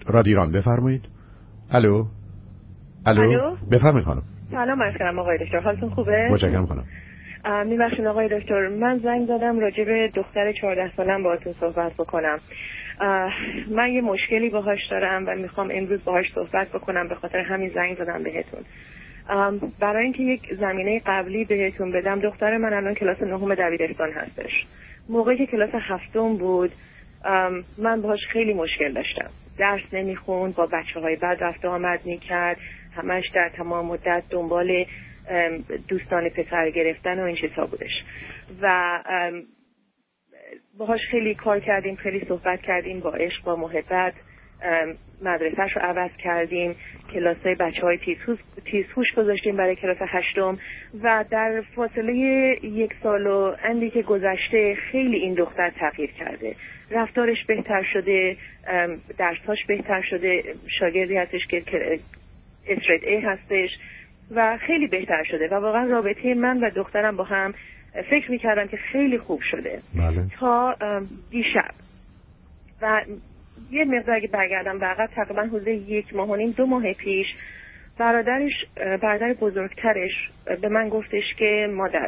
رادیو ایران بفرمایید. الو. بفرمایید خانم. سلام عرض کنم آقای دکتر، حالتون خوبه؟ متشکرم خانم. میبخشید آقای دکتر، من زنگ زدم راجع به دختر 14 سالم باهاتون صحبت بکنم. من یه مشکلی باهاش دارم و میخوام امروز باهاش صحبت بکنم، به خاطر همین زنگ زدم بهتون. برای اینکه یک زمینه قبلی بهتون بدم، دختر من الان کلاس 9 دبیرستان هستش. موقعی که کلاس 7 بود من باهاش خیلی مشکل داشتم. درس نمیخوند، با بچه‌های بد رفت و آمد میکرد، همش در تمام مدت دنبال دوستان پسر گرفتن و این چیزا بودش و باهاش خیلی کار کردیم، خیلی صحبت کردیم، با عشق، با محبت مدرسه‌ش رو عوض کردیم، کلاسای بچه‌های تیزهوش گذاشتیم برای کلاس 8 و در فاصله 1 سال و اندی که گذشته خیلی این دختر تغییر کرده. رفتارش بهتر شده، درساش بهتر شده، شاگردی هستش که استریت ای هستش و خیلی بهتر شده و واقعا رابطه من و دخترم با هم فکر میکردم که خیلی خوب شده. بله. تا دیشب و یه مقدار که برگردم به عقب، تقریبا حدود 1 ماه و نیم 2 ماه پیش برادر بزرگترش به من گفتش که مادر،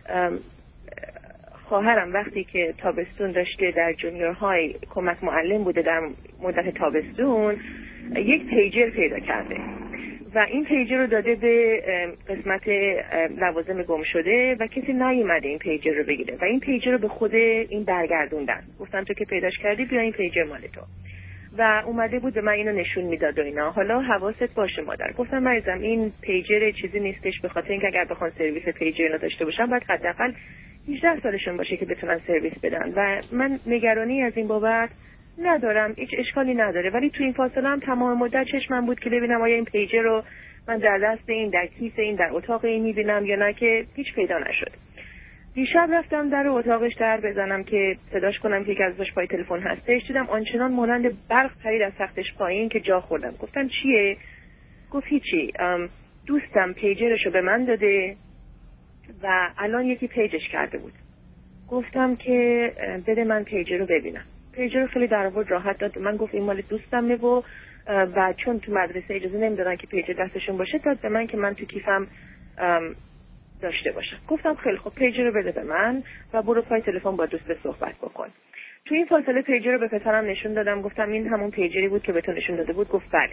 خواهرم وقتی که تابستون داشته در جونیور های کمک معلم بوده در مدت تابستون، یک پیجر پیدا کرده و این پیجر رو داده به قسمت لوازم گم شده و کسی نیومده این پیجر رو بگیره و این پیجر رو به خود این برگردوندن، گفتن تو که پیداش کردی بیا این پیجر مال تو، و اومده بود به من اینو نشون میداد و اینا. حالا حواست باشه مادر. گفتم مریضم این پیجر چیزی نیستش، به خاطر اینکه اگر بخوان سرویس پیجر اینا داشته باشن باید حداقل 18 سالشون باشه که بتونن سرویس بدن و من نگرانی از این بابت ندارم، هیچ اشکالی نداره، ولی تو این فاصله هم تمام مدت چشمم بود که ببینم آیا این پیجر رو من در دست این، در کیسه این، در اتاق این میبینم یا نه، که هیچ پیدا نشد. دیشب رفتم در اتاقش در بزنم که صداش کنم که یکی ازش پای تلفن هستش، دیدم آنچنان مانند برق پرید از تختش پایین که جا خوردم. گفتم چیه؟ گفت هیچی، دوستم پیجرشو به من داده و الان یکی پیجش کرده بود. گفتم که بده من پیجر رو ببینم. پیجر رو خیلی در آورد، راحت داد من، گفت این مال دوستمه و چون تو مدرسه اجازه نمیدادن که پیجر دستشون باشه، داد به من که من تو کیفم داشته باشم. گفتم خیلی خب پیجر رو بده به من و برو پای تلفن با دوست صحبت بکن. تو این فاصله پیجر رو به پسرم نشون دادم، گفتم این همون پیجری بود که به تو نشون داده بود؟ گفت بله.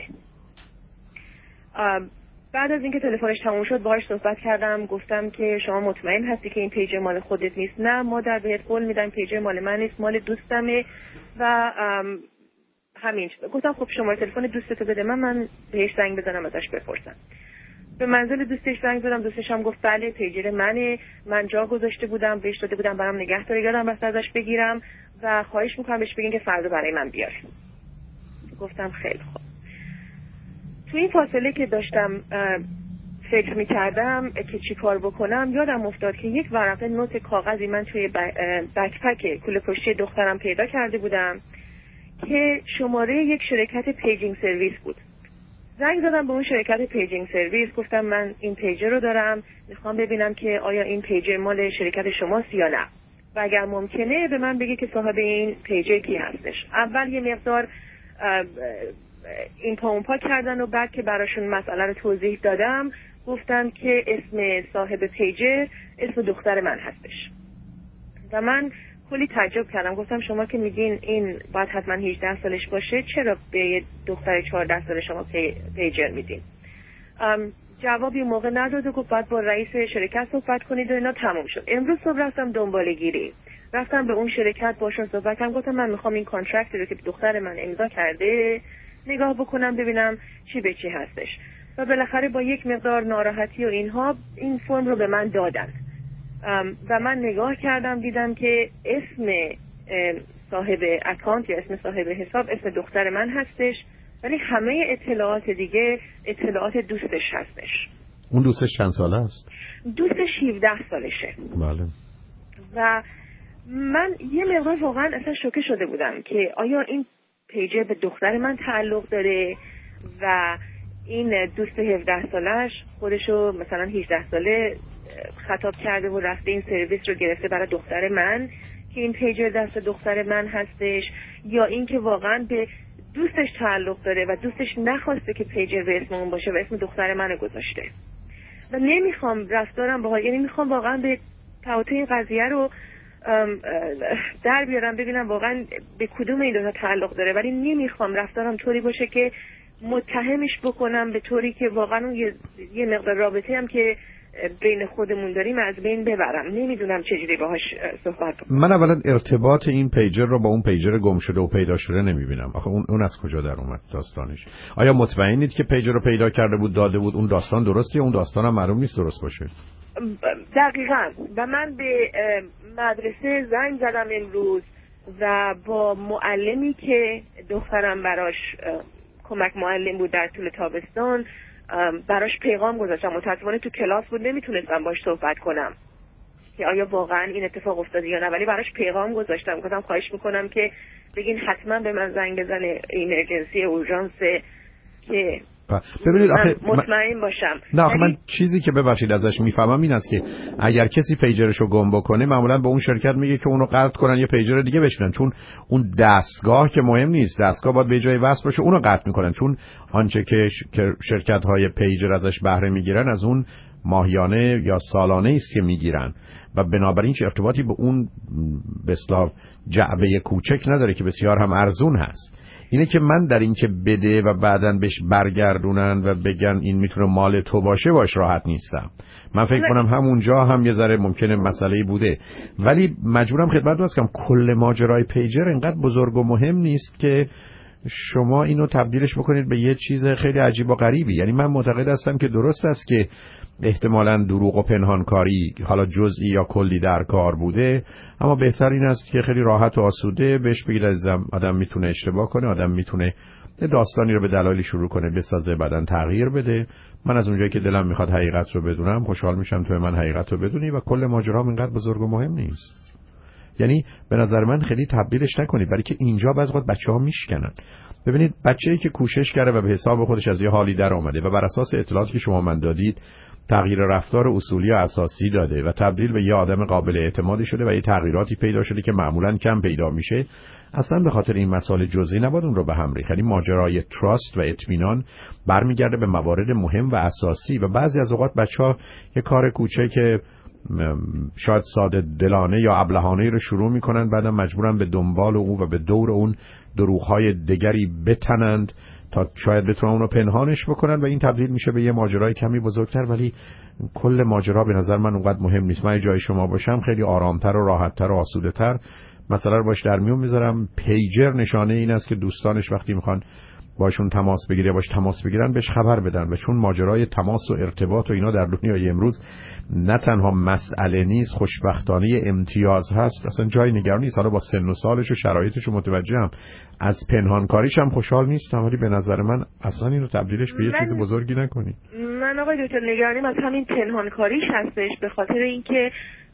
بعد از اینکه تلفنش تموم شد باهاش صحبت کردم، گفتم که شما مطمئن هستی که این پیجر مال خودت نیست؟ نه مادر بهت قول میدم پیجر مال من نیست، مال دوستمه و همین. گفتم خب شماره تلفن دوستتو بده من بهش زنگ بزنم ازش بپرسم. به منزل دوستش زنگ زدم، دوستش هم گفت بله پیجر منه، من جا گذاشته بودم، بهش داده بودم برام نگه داره، یادم رفت ازش بگیرم و خواهش میکنم بهش بگین که فردا برای من بیاره. گفتم خیلی خوب. تو این فاصله که داشتم فکر میکردم که چی کار بکنم، یادم افتاد که یک ورقه نوت کاغذی من توی بکپک کوله پشتی دخترم پیدا کرده بودم که شماره یک شرکت پیجینگ سرویس بود. زنگ زدم به اون شرکت پیجینگ سرویس، گفتم من این پیجر رو دارم، میخوام ببینم که آیا این پیجر مال شرکت شماست یا نه و اگر ممکنه به من بگی که صاحب این پیجر کی هستش. اول یه مقدار این پا اون پا کردن و بعد که براشون مسئله رو توضیح دادم گفتن که اسم صاحب پیجر اسم دختر من هستش و من کلی تعجب کردم. گفتم شما که میگین این باید حتما 18 سالش باشه، چرا به یه دختر 14 سال شما پیجر میدین؟ جوابی موقع نداد و گفت باید با رئیس شرکت صحبت کنید و اینا. تموم شد. امروز صبح رفتم دنباله گیری، رفتم به اون شرکت باشون صحبت کردم، گفتم من میخوام این کانترکت رو که دختر من امضا کرده نگاه بکنم ببینم چی به چی هستش و بالاخره با یک مقدار ناراحتی و اینها این فرم رو به من دادن و من نگاه کردم دیدم که اسم صاحب اکانت یا اسم صاحب حساب اسم دختر من هستش، ولی همه اطلاعات دیگه اطلاعات دوستش هستش. اون دوستش چند ساله است؟ دوستش 17 سالشه. بله. و من یه مقدار واقعا اصلا شوکه شده بودم که آیا این پیجر به دختر من تعلق داره و این دوست 17 سالش خودشو مثلا 18 ساله خطاب کرده و رفته این سرویس رو گرفته برای دختر من که این پیجر دست دختر من هستش، یا این که واقعا به دوستش تعلق داره و دوستش نخواسته که پیجر به اسم اون باشه و اسم دختر منو گذاشته و نمیخوام رفتارم باهاش، یعنی میخوام واقعا به تئاتر این قضیه رو در بیارم ببینم واقعا به کدوم این دوتا تعلق داره، ولی نمیخوام رفتارم طوری باشه که متهمش بکنم به طوری که واقعا اون یه مقدار رابطه هم که بین خودمون داریم از بین ببرم. نمیدونم چجوری باهاش صحبت کنم. من اولا ارتباط این پیجر رو با اون پیجر گم شده و پیدا شده نمیبینم. آخه اون از کجا در اومد داستانش؟ آیا مطمئنید که پیجر رو پیدا کرده بود داده بود اون داستان درسته یا اون داستان هم معلوم نیست درست باشه؟ دقیقاً. و من به مدرسه زنگ زدم امروز و با معلمی که دخترم براش کمک معلم بود در طول تابستان براش پیغام گذاشتم. متأسفانه تو کلاس بود نمیتونستم باش صحبت کنم که آیا واقعا این اتفاق افتاده یا نه، ولی براش پیغام گذاشتم، گفتم خواهش میکنم که بگین حتما به من زنگ بزنه ایمرجنسی اورژانس که ببینید مطمئن باشم. نه آخه من چیزی که ببخشید ازش میفهمم این است که اگر کسی پیجرشو گم بکنه معمولا به اون شرکت میگه که اونو قطع کنن یا پیجر دیگه بشونن، چون اون دستگاه که مهم نیست، دستگاه باید به جای وصل باشه، اونو قطع میکنن، چون آنچه که شرکت های پیجر ازش بهره میگیرن از اون ماهیانه یا سالانه است که میگیرن و بنابراین هیچ ارتباطی به اون به اصطلاح جعبه کوچک نداره که بسیار هم ارزون هست. اینه که من در این که بده و بعداً بهش برگردونن و بگن این میتونه مال تو باشه باش راحت نیستم. من فکر کنم همونجا هم یه ذره ممکنه مسئله‌ای بوده، ولی مجبورم خدمت عرض کنم کل ماجرای پیجر انقدر بزرگ و مهم نیست که شما اینو تبدیلش بکنید به یه چیز خیلی عجیب و غریبی. یعنی من معتقد هستم که درست است که احتمالاً دروغ و پنهانکاری حالا جزئی یا کلی در کار بوده، اما بهتر این است که خیلی راحت و آسوده بهش بگید عزیزم آدم میتونه اشتباه کنه، آدم میتونه داستانی رو به دلایلی شروع کنه بسازه بعداً تغییر بده. من از اونجایی که دلم میخواد حقیقت رو بدونم خوشحال میشم تو من حقیقت رو بدونی و کل ماجرا اینقدر بزرگ و مهم نیست. یعنی به نظر من خیلی تبدیلش نکنید، برای که اینجا بعضی وقت بچه‌ها میشکنن. ببینید بچه‌ای که کوشش کرده و به حساب خودش از یه حالی در اومده و بر اساس اطلاعاتی که شما من دادید تغییر رفتار اصولی و اساسی داده و تبدیل به یه آدم قابل اعتمادی شده و یه تغییراتی پیدا شده که معمولاً کم پیدا میشه، اصلا به خاطر این مسائل جزئی نباید اون رو به هم ریخت. یعنی ماجرای تراست و اطمینان برمیگرده به موارد مهم و اساسی و بعضی از اوقات بچه‌ها یه کار کوچک شاید ساده دلانه یا ابلهانه رو شروع میکنن، بعدم مجبورن به دنبال اون و به دور اون دروغ‌های دیگری بتنند تا شاید بتونن اون رو پنهانش بکنن و این تبدیل میشه به یه ماجرای کمی بزرگتر. ولی کل ماجرا به نظر من اونقدر مهم نیست. من جای شما باشم خیلی آرامتر و راحتتر و آسوده‌تر مثلا رو باش در میون میذارم. پیجر نشانه این است که دوستانش وقتی میخوان باشون تماس بگیره باش تماس بگیرن بهش خبر بدن و چون ماجرای تماس و ارتباط و اینا در دنیای امروز نه تنها مسئله نیست، خوشبختانه امتیاز هست، اصلا جای نگرانی نیست. حالا با سن و سالش و شرایطش رو متوجهم، از پنهانکاریش هم خوشحال نیستم، ولی به نظر من اصلا اینو تبدیلش به یه چیز بزرگی نکنی. من آقای دکتر نگرانیم از همین پنهانکاریش هستش، به خاطر اینکه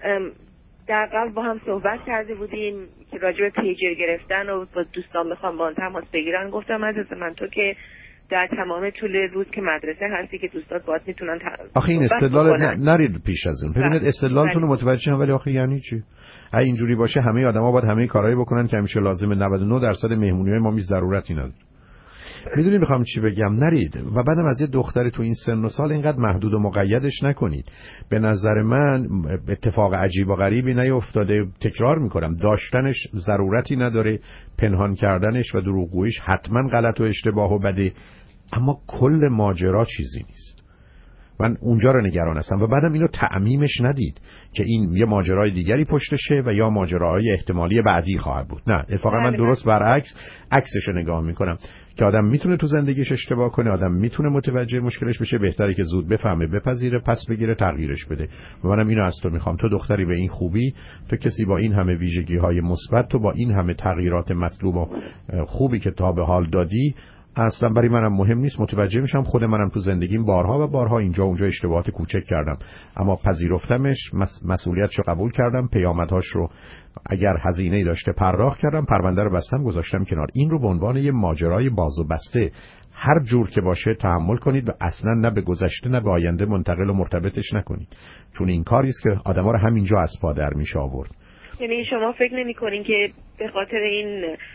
در قبل با هم صحبت کرده بودیم که راجع به پیجر گرفتن و با دوستان بخوام با تماس بگیرن، گفتم عزیز من تو که در تمام طول روز که مدرسه هستی که دوستات باهات میتونن آخه این استدلال نرید پیش از این. ببینید استدلالتون رو متوجهم، ولی آخه یعنی چی؟ اگه اینجوری باشه همه آدما باید همه کارهایی بکنن که همیشه لازمه. 99% مهمونی‌های ما می ضرورتی نداره. میدونی میخوام چی بگم؟ نرید و بعدم از یه دختری تو این سن و سال اینقدر محدود و مقیدش نکنید. به نظر من اتفاق عجیب و غریبی نیفتاده. تکرار میکنم داشتنش ضرورتی نداره، پنهان کردنش و دروغگوییش حتما غلط و اشتباه و بده، اما کل ماجرا چیزی نیست. من اونجا رو نگران هستم و بعدم اینو تعمیمش ندید که این یه ماجرای دیگری پشتشه و یا ماجراهای احتمالی بعدی خواهد بود. نه، اتفاقا من درست برعکس عکسش رو نگاه میکنم که آدم میتونه تو زندگیش اشتباه کنه، آدم میتونه متوجه مشکلش بشه، بهتره که زود بفهمه، بپذیره، پس بگیره، تغییرش بده. و منم اینو از تو میخوام. تو دختری به این خوبی، تو کسی با این همه ویژگی‌های مثبت، تو با این همه تغییرات مطلوب و خوبی که تا به حال دادی، اصلا برای منم مهم نیست. متوجه میشم خود منم تو زندگیم بارها و بارها اینجا اونجا اشتباهات کوچک کردم، اما پذیرفتمش، مسئولیتش رو قبول کردم، پیامدهاش رو اگر هزینه‌ای داشته پرداخت کردم، پرونده رو بستم، گذاشتم کنار. این رو به عنوان یه ماجرای باز و بسته هر جور که باشه تحمل کنید و اصلا نه به گذشته نه به آینده منتقل و مرتبطش نکنید، چون این کاری است که آدما رو همینجا از پا در میشه آورد. یعنی شما فکر نمی‌کنین که به خاطر این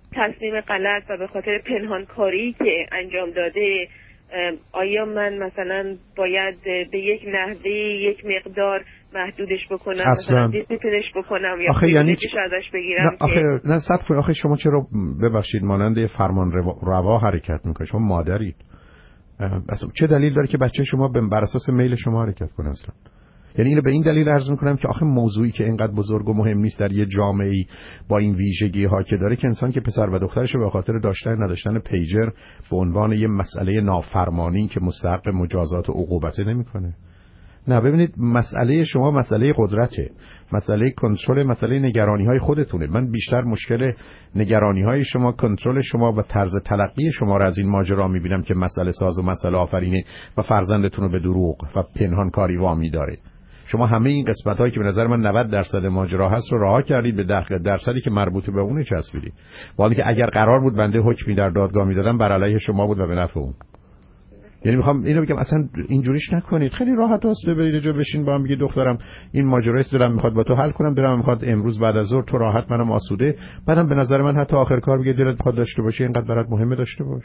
تصمیم غلط و به خاطر پنهانکاری که انجام داده، آیا من مثلا باید به یک نحوه یک مقدار محدودش بکنم، مثلا دیسیپلینش بکنم یا پولیسش ازش بگیرم؟ نه آخه نه صبر کنید، آخه شما چرا ببخشید مانند فرمان روا حرکت میکنید؟ شما مادرید، اصلا چه دلیل داره که بچه شما بر اساس میل شما حرکت کنه اصلا؟ یعنی اینو به این دلیل عرض میکنم که آخه موضوعی که اینقدر بزرگ و مهم نیست در یه جامعه‌ای با این ویژگی ها که داره، که انسان که پسر و دخترش به خاطر داشتن نداشتن پیجر به عنوان یه مسئله نافرمانی که مستحق مجازات و عقوبت نمیکنه. نه ببینید، مسئله شما مسئله قدرته، مسئله کنترل، مسئله نگرانی‌های خودتونه. من بیشتر مشکل نگرانی‌های شما، کنترل شما و طرز تلقی شما را از این ماجرا می‌بینم که مسئله ساز و مسئله آفرینه و فرزندتون رو به دروغ و پنهانکاری وامی داره. شما همه این قسمت‌هایی که به نظر من 90% ماجرا هست رو رها کردید، به درصدی که مربوط به اون چسبیدید. ولی که اگر قرار بود بنده حکمی در دادگاه می‌دادم بر علیه شما بود و به نفع اون. یعنی میخوام اینو بگم اصلا اینجوریش نکنید، خیلی راحت است. برید جا بشین با هم بگید دخترم این ماجرا است، دلم میخواد با تو حل کنم، دلم میخواد امروز بعد از ظهر تو راحت منم آسوده، بعدم به نظر من حتی آخر کار بگید دلت میخواد داشته باشی، اینقدر برات مهمه داشته باش.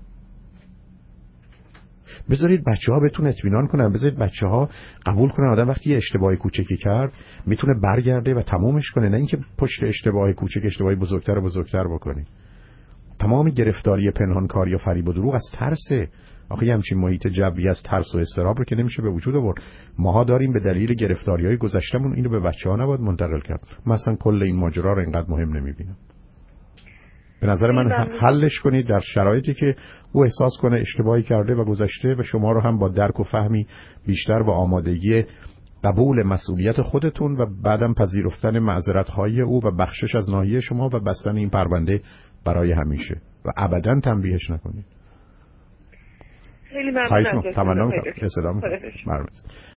بذارید بچه‌ها بتون اطمینان کنن، بذارید بچه‌ها قبول کنن آدم وقتی یه اشتباهی کوچیکی کرد میتونه برگرده و تمومش کنه، نه اینکه پشت اشتباه کوچیک اشتباهی بزرگتر و بزرگتر بکنی. تمام گرفتاری پنهانکاری و فریب و دروغ از ترسه. آخه همچین محیط جوی از ترس و اضطراب رو که نمیشه به وجود آورد. ماها داریم به دلیل گرفتاری‌های گذشتمون اینو به بچه‌ها نباید منتقل کرد. مثلا کل این ماجرا رو اینقدر مهم نمی‌بینم. به نظر من حلش کنید در شرایطی که او احساس کنه اشتباهی کرده و گذشته و شما رو هم با درک و فهمی بیشتر و آمادگی قبول مسئولیت خودتون و بعدم پذیرفتن معذرت‌های او و بخشش از ناحیه شما و بستن این پرونده برای همیشه و ابداً تنبیهش نکنید. خیلی ممنونم. تمام.